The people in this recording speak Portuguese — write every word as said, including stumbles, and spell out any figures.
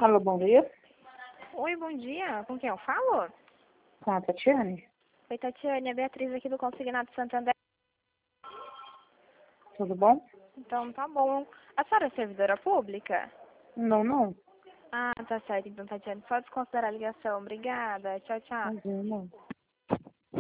Alô, bom dia. Oi, bom dia. Com quem eu falo? Com a Tatiane. Oi, Tatiane, é Beatriz aqui do Consignado Santander. Tudo bom? Então, tá bom. A senhora é servidora pública? Não, não. Ah, tá certo. Então, Tatiane, só desconsiderar a ligação. Obrigada. Tchau, tchau. Não, não.